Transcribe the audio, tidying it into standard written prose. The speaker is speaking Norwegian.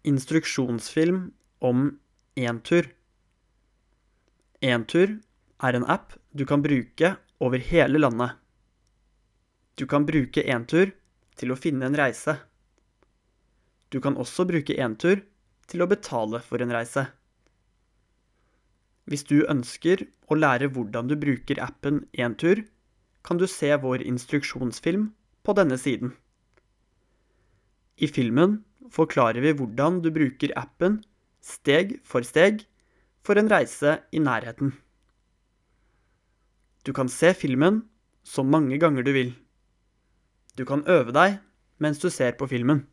Instruksjonsfilm om Entur. Entur er en app du kan bruke over hele landet. Du kan bruke Entur til å finne en reise. Du kan også bruke Entur til å betale for en reise. Hvis du ønsker å lære hvordan du bruker appen Entur, kan du se vår instruksjonsfilm på denne siden. I filmen forklarer vi hvordan du bruker appen steg for en reise i nærheten. Du kan se filmen så mange ganger du vil. Du kan øve deg mens du ser på filmen.